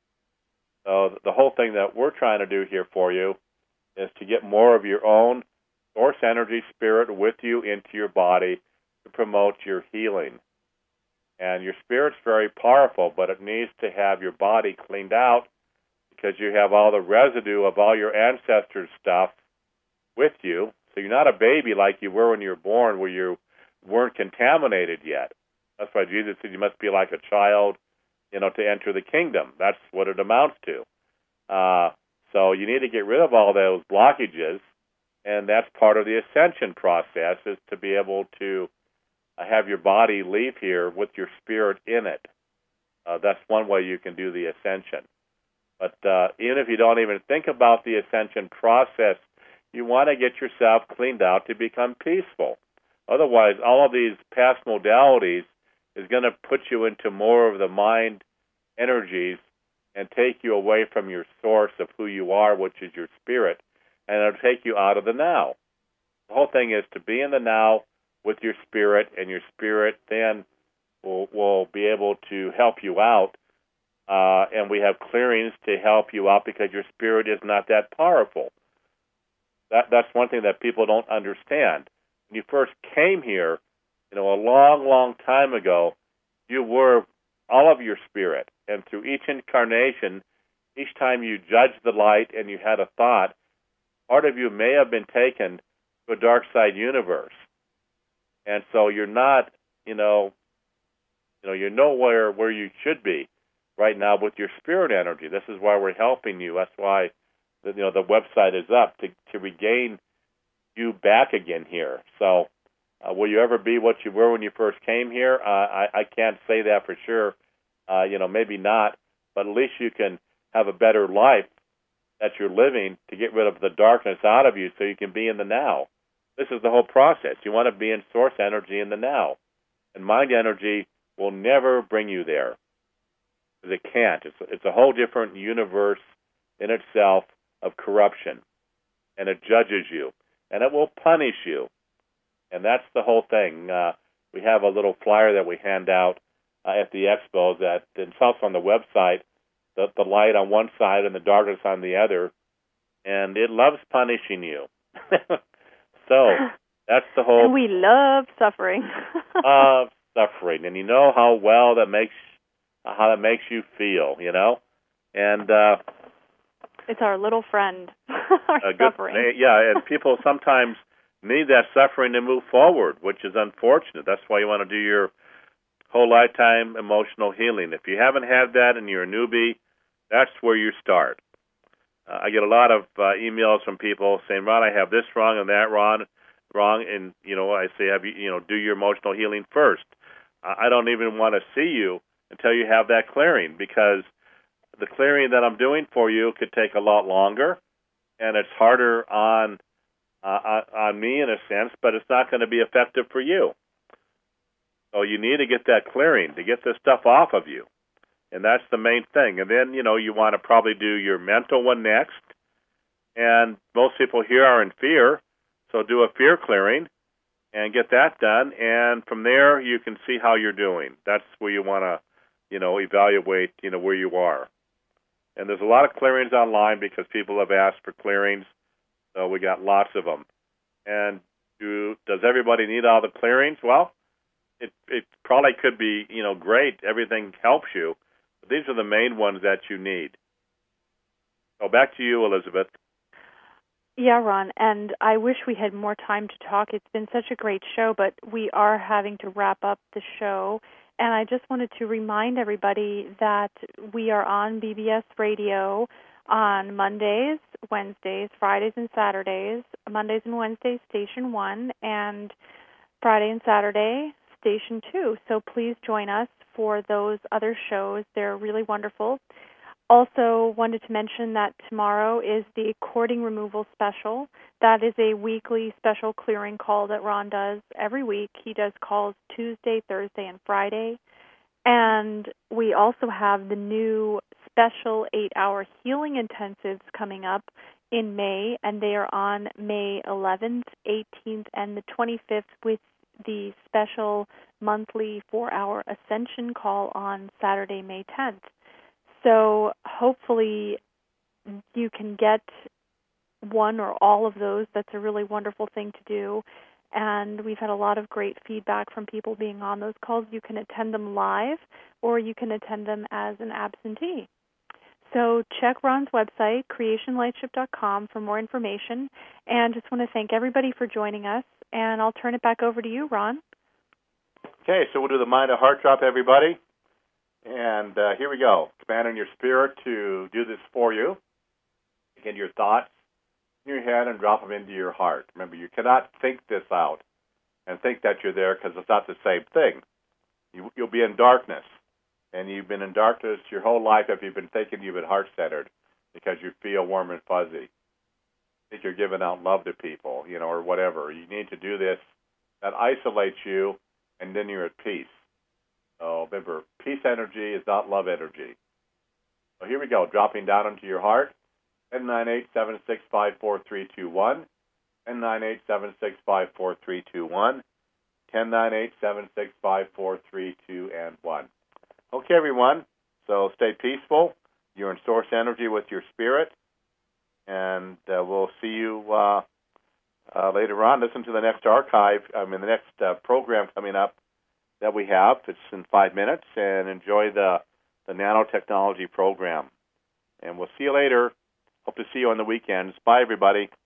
So the whole thing that we're trying to do here for you is to get more of your own source energy spirit with you into your body to promote your healing. And your spirit's very powerful, but it needs to have your body cleaned out because you have all the residue of all your ancestors' stuff with you. So you're not a baby like you were when you were born, where you weren't contaminated yet. That's why Jesus said you must be like a child, you know, to enter the kingdom. That's what it amounts to. Uh, so you need to get rid of all those blockages, and that's part of the ascension process, is to be able to have your body leave here with your spirit in it. Uh, that's one way you can do the ascension. But uh, even if you don't even think about the ascension process, you want to get yourself cleaned out to become peaceful. Otherwise, all of these past modalities is going to put you into more of the mind energies and take you away from your source of who you are, which is your spirit, and it'll take you out of the now. The whole thing is to be in the now with your spirit, and your spirit then will, will be able to help you out, uh, and we have clearings to help you out because your spirit is not that powerful. That That's one thing that people don't understand. When you first came here, you know, a long, long time ago, you were all of your spirit. And through each incarnation, each time you judged the light and you had a thought, part of you may have been taken to a dark side universe. And so you're not, you know, you know, you're nowhere where you should be right now with your spirit energy. This is why we're helping you. That's why, the, you know, the website is up to, to regain you back again here. So uh, will you ever be what you were when you first came here? Uh, I, I can't say that for sure. Uh, you know, maybe not, but at least you can have a better life that you're living to get rid of the darkness out of you so you can be in the now. This is the whole process. You want to be in source energy in the now. And mind energy will never bring you there. Because it can't. It's, it's a whole different universe in itself of corruption. And it judges you. And it will punish you. And that's the whole thing. Uh, we have a little flyer that we hand out uh, at the expos that it's also on the website, the, the light on one side and the darkness on the other. And it loves punishing you. So that's the whole. And we love suffering. uh, suffering, and you know how well that makes how that makes you feel, you know, and uh, it's our little friend, our suffering. Good, yeah, and people sometimes need that suffering to move forward, which is unfortunate. That's why you want to do your whole lifetime emotional healing. If you haven't had that and you're a newbie, that's where you start. Uh, I get a lot of uh, emails from people saying, "Ron, I have this wrong and that wrong, wrong," and you know, I say, "Have you, you know, do your emotional healing first." Uh, I don't even want to see you until you have that clearing, because the clearing that I'm doing for you could take a lot longer, and it's harder on uh, on me in a sense, but it's not going to be effective for you. So you need to get that clearing to get this stuff off of you. And that's the main thing. And then, you know, you want to probably do your mental one next. And most people here are in fear, so do a fear clearing and get that done. And from there, you can see how you're doing. That's where you want to, you know, evaluate, you know, where you are. And there's a lot of clearings online because people have asked for clearings, so we got lots of them. And do, does everybody need all the clearings? Well, it it probably could be, you know, great. Everything helps you. These are the main ones that you need. So back to you, Elizabeth. Yeah, Ron, and I wish we had more time to talk. It's been such a great show, but we are having to wrap up the show. And I just wanted to remind everybody that we are on B B S Radio on Mondays, Wednesdays, Fridays, and Saturdays. Mondays and Wednesdays, Station one, and Friday and Saturday, Station two. So please join us for those other shows. They're really wonderful. also wanted to mention that tomorrow is the cording removal special. That is a weekly special clearing call that Ron does every week. He does calls Tuesday, Thursday, and Friday. And we also have the new special eight-hour healing intensives coming up in May, and they are on May eleventh, eighteenth, and the twenty-fifth with the special monthly four-hour ascension call on Saturday, May tenth. So hopefully you can get one or all of those. That's a really wonderful thing to do. And we've had a lot of great feedback from people being on those calls. You can attend them live or you can attend them as an absentee. So check Ron's website, creation lightship dot com, for more information. And just want to thank everybody for joining us. And I'll turn it back over to you, Ron. Okay, so we'll do the mind to heart drop, everybody. And uh, here we go. Command in your spirit to do this for you. Get your thoughts in your head and drop them into your heart. Remember, you cannot think this out and think that you're there because it's not the same thing. You, you'll be in darkness. And you've been in darkness your whole life if you've been thinking you've been heart-centered because you feel warm and fuzzy. Think you're giving out love to people, you know, or whatever. You need to do this. That isolates you, and then you're at peace. So remember, peace energy is not love energy. So here we go, dropping down into your heart. ten nine eight, seven six five, four three two one. ten nine eight, seven six five, four three two one. ten nine eight, seven six five, four three two and one. Okay, everyone. So stay peaceful. You're in source energy with your spirit. And uh, we'll see you uh, uh, later on. Listen to the next archive, I mean, the next uh, program coming up that we have. It's in five minutes. And enjoy the, the nanotechnology program. And we'll see you later. Hope to see you on the weekends. Bye, everybody.